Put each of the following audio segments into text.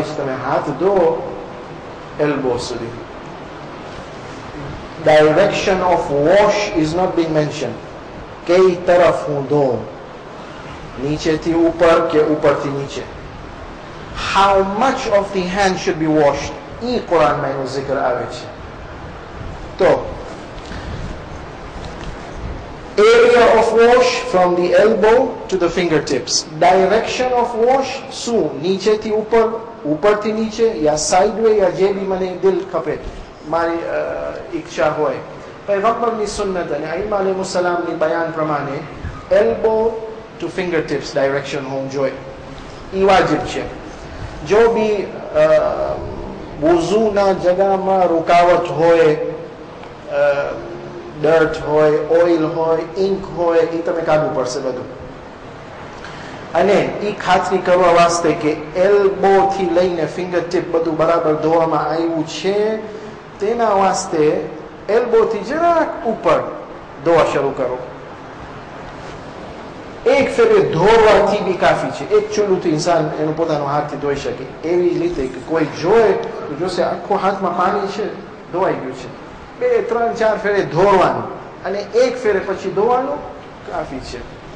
તમે હાથ ધો elbow સુધી. Direction of wash is not being mentioned. કઈ તરફ હું ધોઉં, નીચેથી ઉપર કે ઉપરથી નીચે. How much of the hand should be washed, ઈ કુરાનમાં એનો zikr આવે છે. તો area of wash from the elbow to the fingertips. Direction of wash શું, નીચેથી ઉપર, ઉપરથી નીચે, યા સાઇડવે, યા જે બી મને દિલ ખપે, મારી ઈચ્છા હોય. પૈગંબરની સુન્નત અને આઈમા અલૈહિસ્સલામની બયાન પ્રમાણે elbow to fingertips direction હોવું જોઈએ. ઈ વાજિબ છે. જો બી વુઝુના જગામાં રૂકાવટ હોય, ડર્ટ હોય, ઓઇલ હોય, ઇંક હોય, એ તમે કાઢવું પડશે બધું. અને એ ખાતરી કરવા વાસ્તે કે એલ્બો થી લઈને ફિંગર ટીપ બધું બરાબર ધોવામાં આવ્યું છે, તેના વાસ્તે એલ્બો થી જરાક ઉપર ધોવા શરૂ કરો. એક ફેરે ધોવાથી બી કાફી છે. એક ચૂલુથી ઇન્સાન એનો પોતાનો હાથથી ધોઈ શકે. એવી રીતે કે કોઈ જોવે તો જોશે આખો હાથમાં પાણી છે, ધોવાઈ ગયું છે. 2, 3, 4 ફેરે ધોવાનું અને એક ફેરે પછી ધોવાનું કાફી છે.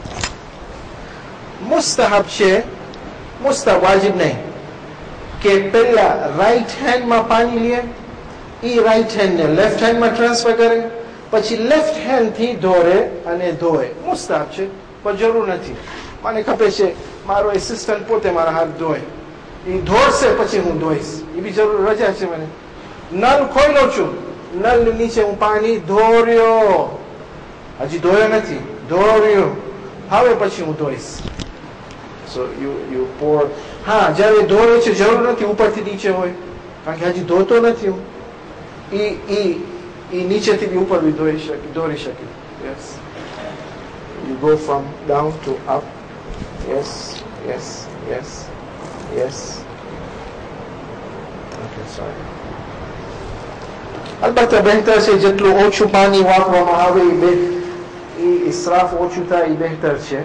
મુસ્તહબ છે, મુસ્તહબ વાજિબ નહીં કે પહેલા રાઈટ હેન્ડમાં પાણી લે, ઈ રાઈટ હેન્ડને લેફ્ટ હેન્ડમાં ટ્રાન્સફર કરે, પછી લેફ્ટ હેન્ડથી ધોરે અને ધોય. મુસ્તહબ છે, પણ જરૂર નથી. મને ખપે છે મારો એસિસ્ટન્ટ પોતે મારા હાથ ધોય, એ ધોશે પછી હું ધોઈશ, એ બી જરૂર રજા છે મને. નળ ખોલ્યો છું, નળ નીચે હું પાણી ધોર્યો, હજી ધોયો નથી, ધોર્યો, હવે પછી હું ધોઈશ. So you pour. હા, જયારે ધોવે છે જરૂર નથી ઉપરથી નીચે હોય, કારણ કે હજી ધોતો નથી હું. ઈ નીચેથી બી ઉપર બી ધોરી શકે. Yes, you go from down to up. Yes. Okay, sorry. અલબત્ત બહેતર છે જેટલું ઓછું પાણી વાપરવામાં આવે એ ઇસરાફ ઓછું થાય એ બહેતર છે.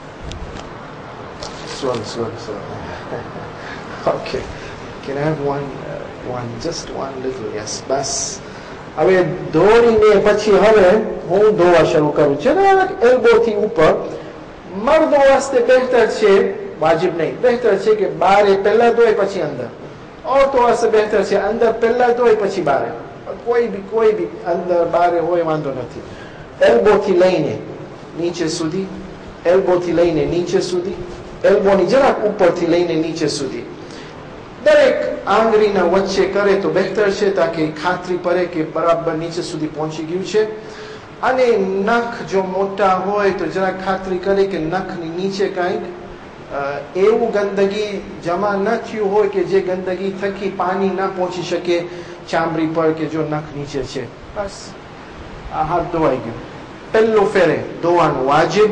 Sorry. Okay, can I have one, just one little? Yes, બસ. હવે ધોઈને પછી હવે હું ધોવા શરૂ કરું છું. એલ્બો થી ઉપર. મર્દો વાસ્તે બહેતર છે, વાજિબ નહીં, બહેતર છે કે બારે પહેલા ધોય પછી અંદર. औरतो વાસ્તે બહેતર છે અંદર પહેલા ધોય પછી બારે. કોઈ બી અંદર બારે હોય વાંધો નથી. એલ્બો થી લઈને નીચે સુધી, એલ્બો થી લઈને નીચે સુધી, એલ્બોની જરાક ઉપરથી લઈને નીચે સુધી દરેક આંગળીના વચ્ચે કરે તો બહેતર છે, તાકે ખાતરી પડે કે બરાબર નીચે સુધી પહોંચી ગયું છે. અને નખ જો મોટા હોય તો જરાક ખાતરી કરે કે નખની નીચે કાંઈક એવું ગંદકી જમા ન થયું હોય કે જે ગંદકી થકી પાણી ના પહોંચી શકે ચામડી પર, કે જો નખ નીચે છે. બસ આ હાથ ધોવાઈ ગયું. પહેલો ફેરે ધોવાનું વાજિબ,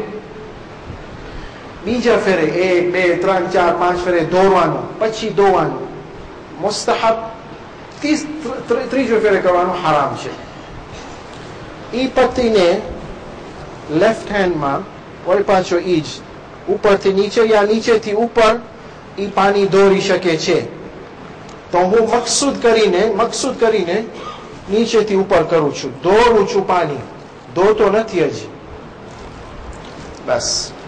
બીજા ફેરે 1, 2, 3, 4, 5 ફેરે ધોવાનું, પછી ધોવાનું મુસ્તહબ, ત્રીજો ફેરે કરવાનું હરામ છે. ઈ પતિને લેફ્ટ હેન્ડમાં વળી પાછો ઈ જ ઉપરથી નીચે યા નીચેથી ઉપર ઈ પાણી દોરી શકે છે. તો હું મકસૂદ કરીને નીચેથી ઉપર કરું છું, દોરું છું પાણી, ધોતો નથી હજી. બસ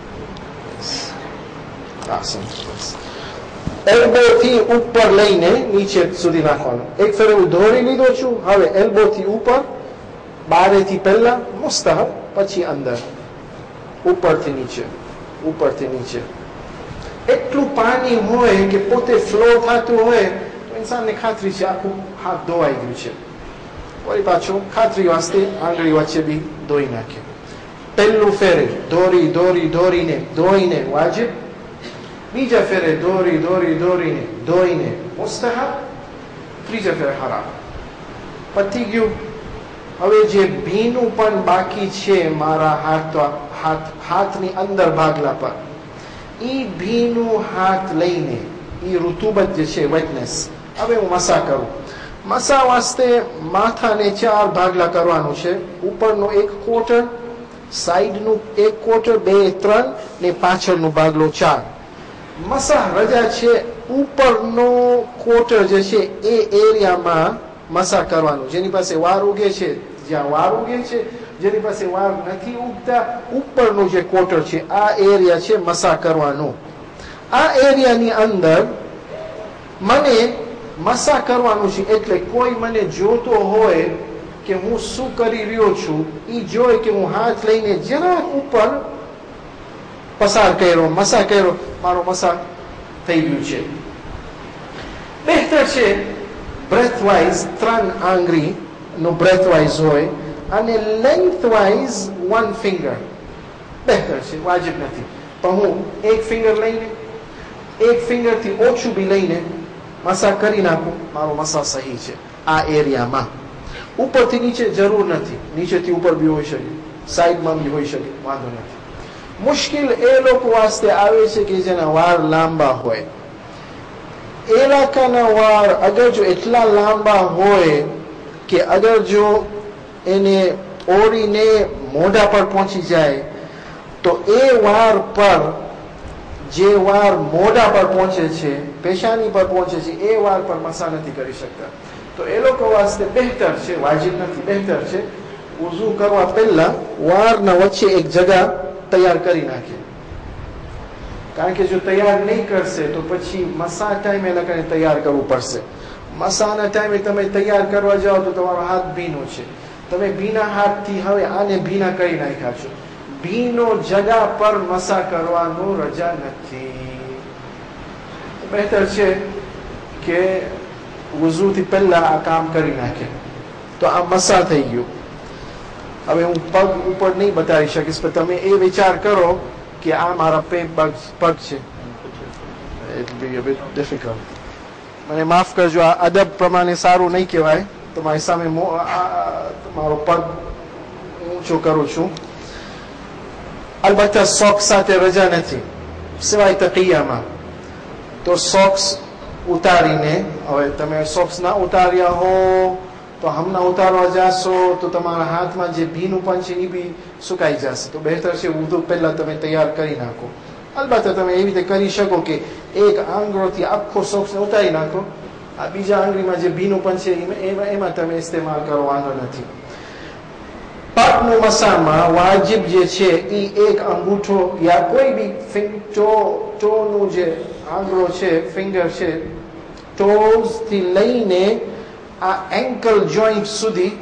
એલ્બો થી ઉપર લઈને નીચે સુધી નાખવાનું. એક ફેરે હું ધોરી લીધો છું, હવે એલ્બો થી ઉપર, બારેથી પહેલા મુસ્તહબ, પછી અંદર, ઉપરથી નીચે. એટલું પાણી હોય કે પોતે ફ્લો થતું હોય તો ઇન્સાનને ખાતરી છે આખું હાથ ધોવાઈ ગયું છે. વળી પાછું ખાતરી વાસ્તે આંગળી વચ્ચે બી ધોઈ નાખે. પહેલું ફેરે ધોઈને વાજિબ, બીજા ફેરે ધોઈને મુસ્તહબ, ત્રીજા ફેરે હરામ. પતી ગયું. હવે જે ભીનું પણ બાકી છે મારા હાથની અંદર ભાગલા પર, ઈ ભીનું હાથ લઈને, ઈ ઋતુબત જે છે વેટનેસ, હવે હું મસા કરું. મસા વાસ્તે માથાને 4 ભાગલા કરવાનું છે. ઉપરનો 1 ક્વાર્ટર, સાઈડનું 1 ક્વાર્ટર, 2, 3 ને પાછળનું ભાગલો 4. મસા રજા છે ઉપરનો ક્વોટર જે છે એ એરિયામાં મસા કરવાનું. જેની પાસે વાર ઉગે છે, જ્યાં વાર ઉગે છે, જેની પાસે વાર નથી ઉગતા, ઉપરનું જે ક્વોટર છે આ એરિયા છે મસા કરવાનું. આ એરિયાની અંદર મને મસા કરવાનું છે. એટલે કોઈ મને જોતો હોય કે હું શું કરી રહ્યો છું, એ જોઈ કે હું હાથ લઈને જરાક ઉપર પસાર કર્યો, મસા કર્યો, મારો મસા થઈ ગયું છે. બહેતર છે બ્રેથવાઇઝ 3 આંગળી નું બ્રેથવાઇઝ હોય અને લેન્થવાઇઝ 1 ફિંગર. બહેતર છે, વાજિબ નથી. પણ હું એક ફિંગર લઈને, એક ફિંગર થી ઓછું બી લઈને મસા કરી નાખું, મારો મસા સહી છે આ એરિયામાં. ઉપરથી નીચે જરૂર નથી, નીચેથી ઉપર બી હોઈ શકે, સાઈડમાં બી હોઈ શકે, વાંધો નથી. મુશ્કેલ એ લોકો વાસ્તે આવે છે કે જેના વાળ લાંબા હોય. એ લાકાના વાળ અગર જો એટલા લાંબા હોય કે અગર જો એને ઓળીને મોઢા પર પહોંચી જાય તો એ વાળ પર, જે વાળ મોઢા પર પહોંચે છે, પેશાની પર પહોંચે છે, એ વાળ પર મસા નથી કરી શકતા. તો એ લોકો વાસ્તે બહેતર છે, વાજિબ નથી, બહેતર છે wuzu કરવા પહેલા વાળના વચ્ચે એક જગા તૈયાર કરી નાખે. કારણ કે જો તૈયાર નહીં કરશે તો પછી મસા ટાઈમે એ લોકોને તૈયાર કરવું પડશે. મસાના ટાઈમે તમે તૈયાર કરવા જાઓ તો તમારો હાથ ભીનો છે, તમે ભીના હાથથી હવે આને ભીના કરી નાખ્યા છો. ભીનો જગા પર મસા કરવાનું રજા નથી. બહેતર છે કે wuzuથી પહેલા આ કામ કરી નાખે. તો આ મસા થઈ ગયું. હવે હું પગ ઉપર નહીં બતાવી શકીશ, પણ તમે એ વિચાર કરો કે આ મારા પગ છે. It will be a bit difficult. મને માફ કરજો, આ અદબ પ્રમાણે સારું નહીં કહેવાય. તમારી સામે મારો પગ ઊંચો કરું છું. અલબત્ત સોક્સ સાથે રજા નથી, સિવાય તકિયામાં. તો સોક્સ ઉતારીને, હવે તમે સોક્સ ના ઉતાર્યા હો તો હમણાં ઉતારવા જાશો તો તમારા હાથમાં જે ભીનું પણ છે એ બી સુકાઈ જશે. તો બહેતર છે wudu પહેલા તમે તૈયાર કરી નાખો. અલબત્ત તમે એવી રીતે કરી શકો કે એક આંગળીથી આખો સોક્સને ઉતારી નાખો, આ બીજા આંગળીમાં જે ભીનું પણ છે એમાં તમે ઇસ્તેમાલ કરો, વાંધો નથી. પગનું મસામાં વાજિબ જે છે એ એક અંગૂઠો યા કોઈ બી ટોનું જે આંગળો છે, ફિંગર છે, ટોઝ થી લઈને આ એન્કલ જોઈન્ટ સુધી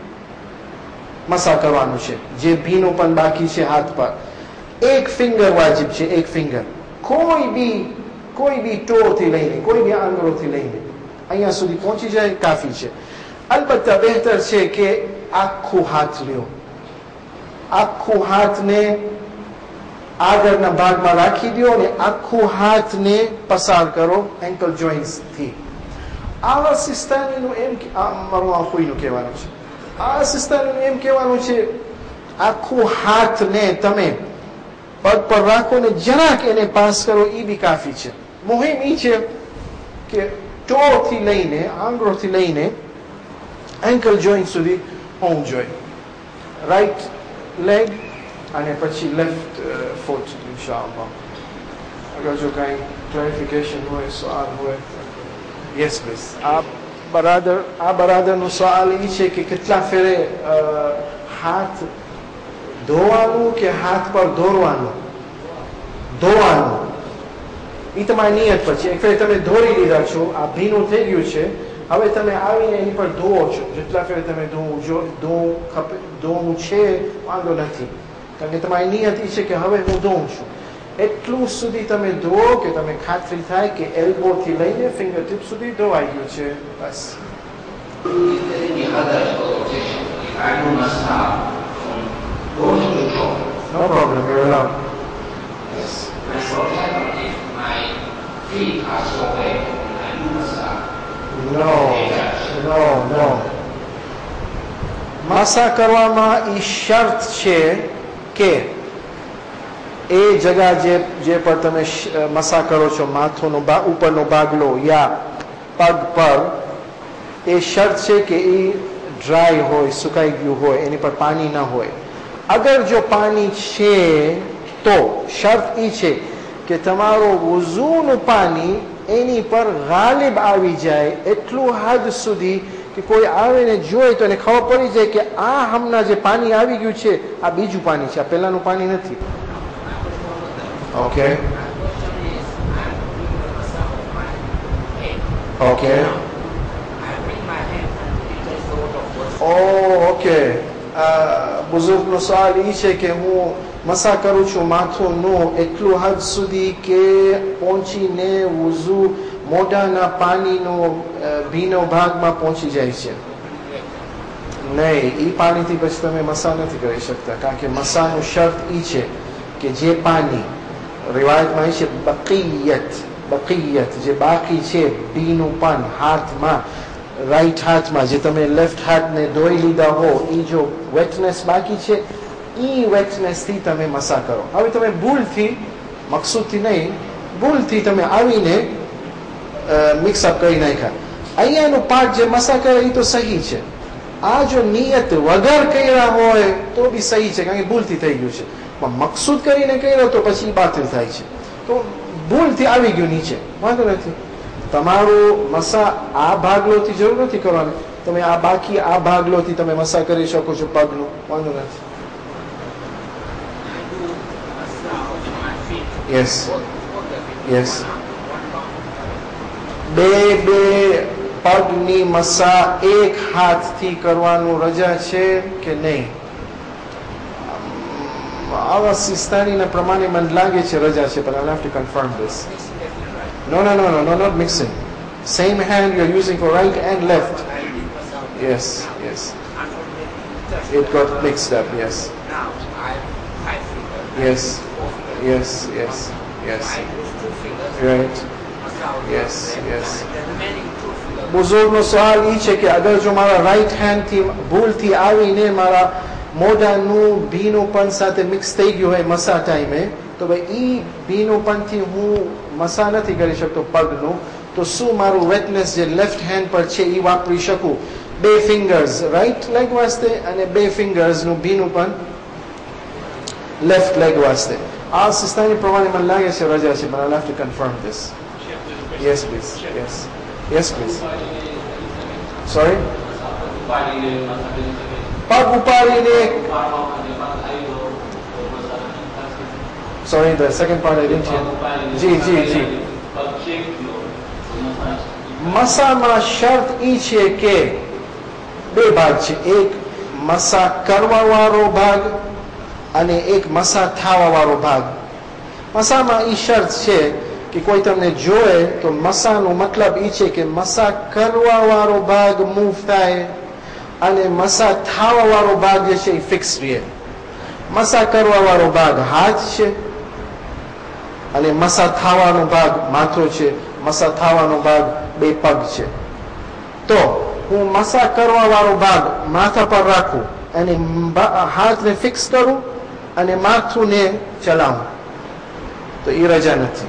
મસા કરવાનું છે. જે ભીનું પણ બાકી છે હાથ પર, એક ફિંગર વાજિબ છે, એક ફિંગર. કોઈ બી ટો થી લઈને, કોઈ બી આંગળોથી લઈને અહીંયા સુધી પહોંચી જાય કાફી છે. અલબત્ત બહેતર છે કે આખું હાથ લ્યો, આખું હાથને આગળના ભાગમાં રાખી દો અને આખું હાથને પસાર કરો એન્કલ જોઈન્ટ્સ થી. આ સિસ્તાનીનું એમ, મારું આખુંનું કહેવાનું છે, આ સિસ્તાનીનું એમ કહેવાનું છે આખું હાથને તમે પગ પર રાખો ને જરાક એને પાસ કરો, એ બી કાફી છે. મુહિમ એ છે કે ટો થી લઈને, આંગળોથી લઈને એન્કલ જોઈન્ટ સુધી હોવું જોઈએ. રાઈટ લેગ અને પછી લેફ્ટ ફૂટ ઇન્શાઅલ્લાહ. અગર જો કાંઈ ક્લેરિફિકેશન હોય, સવાલ હોય. Yes please. આ બરાદરનો સવાલ એ છે કે કેટલા ફેરે હાથ ધોવાનું કે હાથ પર ધોવાનું? એ તમારી નિયત પર છે. એક ફેરે તમે ધોરી લીધા છો, આ ભીનું થઈ ગયું છે, હવે તમે આવીને એની પર ધોવો છો. જેટલા ફેરે તમે ધોવું છે વાંધો નથી, કારણ કે તમારી નિયત એ છે કે હવે હું ધોઉં છું. એટલું સુધી તમે ધો કે તમે ખાતરી થાય કે એલ્બો થી લઈને ફિંગર ટીપ સુધી ધોવાઈ ગયું છે. બસ. No problem, you're allowed. Yes. No. મસા કરવામાં એ શરત છે કે એ જગા જે પર તમે મસા કરો છો, માથોનો ઉપરનો ભાગલો યા પગ પર, એ શરત છે કે એ ડ્રાય હોય, સુકાઈ ગયું હોય, એની પર પાણી ના હોય. અગર જો પાણી છે તો શરત એ છે કે તમારો wuzuનું પાણી એની પર ગાલિબ આવી જાય, એટલું હદ સુધી કે કોઈ આવે ને જોઈ તો એને ખબર પડી જાય કે આ હમણાં જે પાણી આવી ગયું છે આ બીજું પાણી છે, આ પહેલાનું પાણી નથી. Okay okay okay. બુઝુર્ગનો સવાલ એ છે કે હું મસા કરું છું માથુંનું એટલું હદ સુધી કે પહોંચીને wuzu મોઢાના પાણીનો ભીનો ભાગમાં પહોંચી જાય છે. નહીં, એ પાણીથી પછી તમે મસા નથી કરી શકતા, કારણ કે મસાનું શર્ત એ છે કે જે પાણી રિવાયતમાં એ છે બકિયત જે બાકી છે ભીનું પાન હાથમાં, રાઈટ હાથમાં જે તમે લેફ્ટ હાથને ધોઈ લીધા હો, એ જો વેટનેસ બાકી છે એ વેટનેસ થી તમે મસા કરો. હવે તમે ભૂલથી, મકસૂદથી નહીં, ભૂલથી તમે આવીને મિક્સઅપ કરી નાખ્યા, અહીંયાનું પાર્ટ જે મસા કરે એ તો સહી છે. આ જો નિયત વગર કર્યા હોય તો બી સહી છે, કારણ કે ભૂલથી થઈ ગયું છે. પણ મકસૂદ કરીને કર્યો તો પછી બાતિલ થાય છે. તો ભૂલથી આવી ગયું નીચે, વાંધો નથી. તમારું મસા આ ભાગલોથી જરૂર નથી કરવાની, તમે આ બાકી આ ભાગલોથી તમે મસા કરી શકો છો પગનું, વાંધો નથી. Yes yes. બે પગની મસા એક હાથથી કરવાનું રજા છે કે નહીં? આવા સિસ્તાનીના પ્રમાણે મને લાગે છે રજા છે, but I'll have to confirm this. No, not mixing. Same hand you're using for right and left. Yes. It got mixed up, yes. Yes. Right. Yes. બુઝુર્ગનો સવાલ એ છે કે અગર જો મારા રાઈટ હેન્ડથી ભૂલથી આવીને મારા મોઢાનું ભીનુંપન સાથે મિક્સ થઈ ગયું હોય મસા ટાઈમે, તો ભાઈ એ ભીનુંપનથી હું મસા નથી કરી શકતો પગનું, તો શું મારું વેટનેસ જે લેફ્ટ હેન્ડ પર છે એ વાપરી શકું? 2 ફિંગર્સ રાઈટ લેગ વાસ્તે અને 2 ફિંગર્સનું ભીનુંપન લેફ્ટ લેગ વાસ્તે. આ સિસ્તાની પ્રમાણે મને લાગે છે રજા છે, but I'll have to confirm this. Yes, please. Yes, please. Sorry? પગ ઉપાડીને. Sorry, the second part I didn't hear. જી. મસામાં શરત ઈ છે કે 2 ભાગ છે, એક મસા કરવા વાળો ભાગ અને એક મસા થવા વાળો ભાગ. મસામાં ઈ શરત છે કે કોઈ તમને જોવે તો મસાનો મતલબ ઈ છે કે મસા કરવા વાળો ભાગ મૂવ થાય અને મસા થવા વાળો ભાગ જે છે એ ફિક્સ રહે. મસા કરવા વાળો ભાગ હાથ છે અને મસા થવાનો ભાગ માથો છે, મસા થવાનો ભાગ 2 પગ છે. તો હું મસા કરવા વાળો ભાગ માથા પર રાખું અને હાથને ફિક્સ કરું અને માથુંને ચલાવું, તો એ રજા નથી.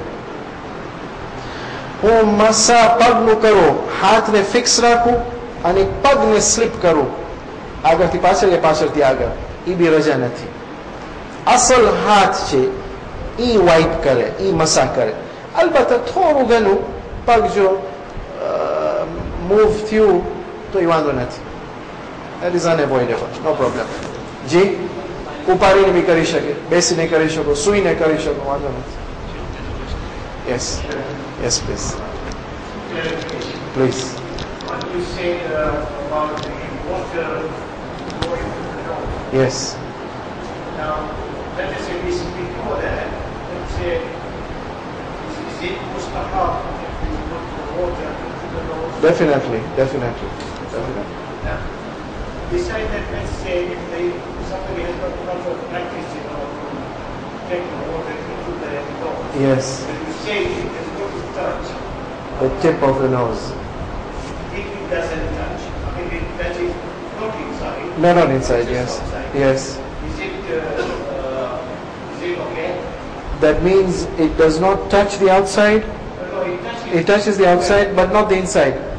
હું મસા પગનું કરું, હાથને ફિક્સ રાખું અને પગને સ્લીપ કરું આગળથી પાછળ, પાછળથી આગળ, એ બી રજા નથી. અસલ હાથ છે ઈ વાઇપ કરે, ઈ મસા કરે. અલબત્ત થોડું ઘણું પગ જો મૂવ થયું તો એ વાંધો નથી. That is unavoidable, no problem. જી, ઉપાડીને બી કરી શકે, બેસીને કરી શકો, સૂઈને કરી શકો, વાંધો નથી. Yes, please. What you said about the water going to the nose. Yes. Now, let us say this before that. Let's say, is it mustahab if we put the water into the nose? Definitely. Now, beside that, let's say if somebody has got proper practice, take the water into the nose. Yes. When you say it has got to touch The tip of the nose. if it doesn't touch, if it touches not inside. No, not inside. Yes. Outside. Yes. Is it okay? That means it does not touch the outside. No, it touches. It touches the outside, but not the inside.